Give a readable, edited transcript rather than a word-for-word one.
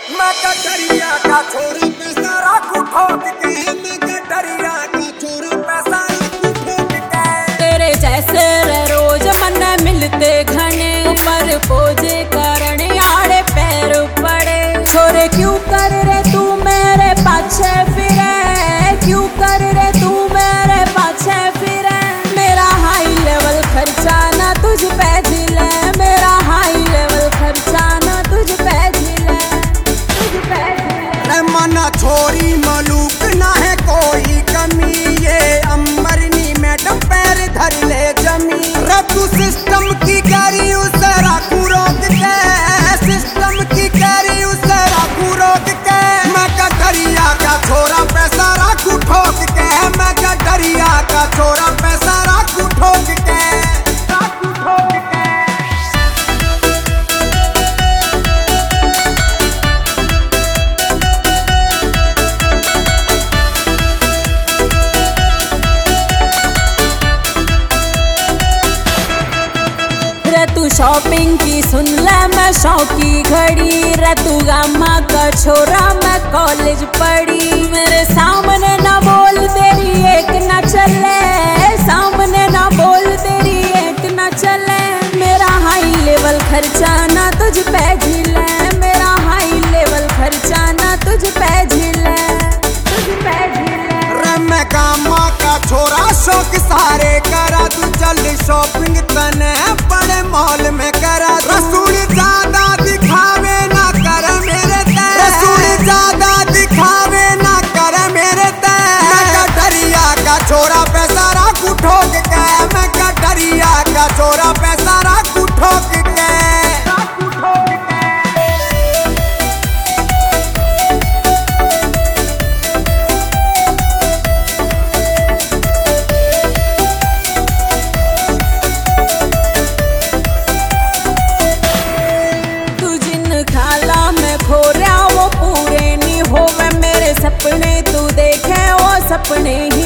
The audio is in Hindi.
मैं कटरिया का छोरा पैसा राखू ठोक के, मैं कटरिया का छोरा पैसा राखू ठोक के। तेरे जैसे रे रोज मन मिलते घने, पर पोजे कारण आड़े पैर पड़े। छोरे क्यों कर रे तू मेरे पाछे फिरे, क्यों कर रे तू मेरे पाछे फिरे। मेरा हाई लेवल खर्चा ना तुझ पे झिले, मेरा हाई लेवल खर्चा ना तुझ पे झिले, तुझ पे झिले। मना छोरी मलूक ना है कोई कमी, ये अमरनी मैडम पैर धर ले जमी। रब्बू सिस्टम की करी उसे राखू रोक के, सिस्टम की करी उसे राखू रोक के। मैं कटरिया का छोरा पैसा राखू ठोक के, मैं कटरिया का छोरा पैसा राखू ठोक के, राखू ठोक के। रे तू शॉपिंग की सुन ले मैं शौकी घड़ी, रे तू गामा का छोरा मैं कॉलेज पढ़ी। मेरे सामने ना बोल तेरी एक ना चले, सामने ना बोल तेरी एक ना चले। मेरा हाई लेवल खर्चा ना तुझ पे झिले, मेरा हाई लेवल खर्चा ना तुझ पे झिले, तुझ पे झिले। रे मैं गामा का छोरा शौक सारे करा, तू चल शॉपिंग तने बड़े मॉल में करा। रसूल ज्यादा दिखावे ना कर मेरे ते, रसूल ज्यादा दिखावे ना कर मेरे ते। मैं कटरिया का छोरा पैसा राखू ठोक के, मैं कटरिया का छोरा पैसा राखू ठोक के, राखू ठोक के। सपने तू देखे वो सपने